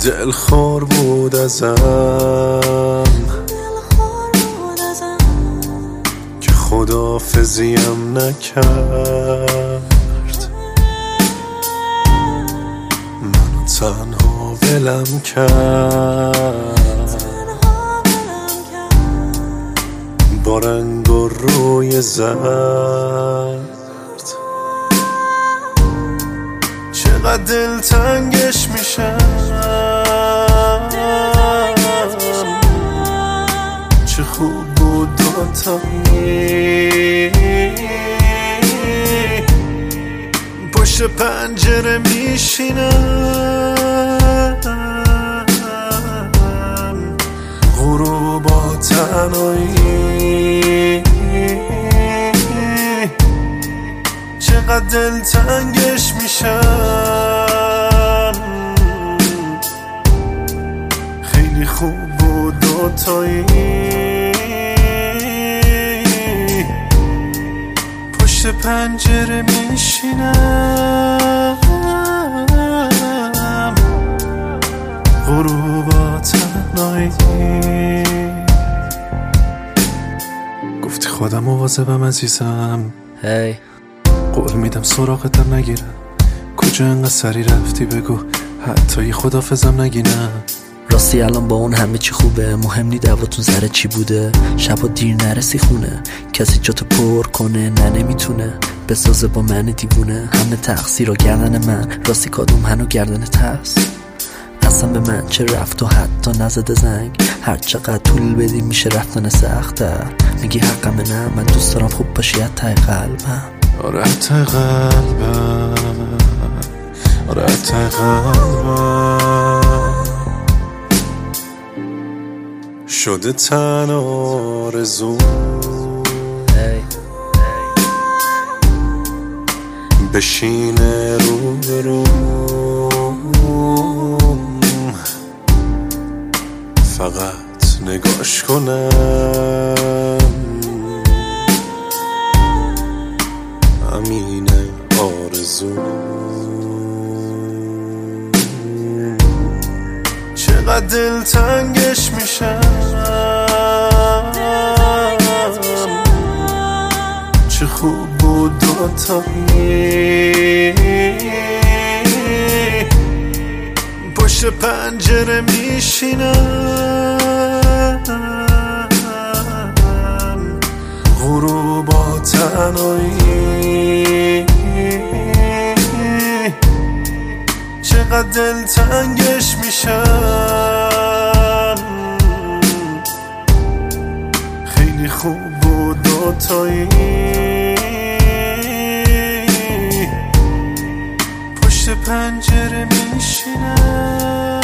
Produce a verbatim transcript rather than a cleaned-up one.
دلخور بود ازم که خداحافظیم نکرد، منو تنها ولم کرد با رنگ و روی زرد. چقدر دلتنگش میشم، چه خوب بود دوتایی پشت پنجره میشینم، غروبا تنهایی چقدر دلتنگش میشم. خیلی خوب بود دوتایی پشت پنجره میشینم، غروبا تنهایی. گفتی خودم مواظبم عزیزم، هی قول میدم سراغتم نگیرم. کجا انقدر سری رفتی بگو حتی یه خداحافظم نگینم. راستی الان با اون همه چی خوبه، مهم نی دعواتون سر چی بوده. شبا دیر نرسی خونه، کسی جاتو پر کنه نه نمیتونه بسازه با من دیوونه. همه تقصیر و گردن من، راستی کادوم هنو گردنت هست. اصلا به من چه رفت و حتی نزده زنگ، هر چقدر طول بدی میشه رفتن سخت‌تر. میگی حقمه نه، من دوست دارم خوب باشی ته قلبم. آره ته قلبم، آره ته قلبم شده تن آرزو بشینه رو به رو، فقط نگاش کنم. امینه آرزو چقدر دلتنگش میشم، چه خوب بود دوتایی پشت پنجره میشینم، غروبا تنهایی چقدر دلتنگش میشم. خیلی خوب بود دوتایی پشت پنجره میشینم.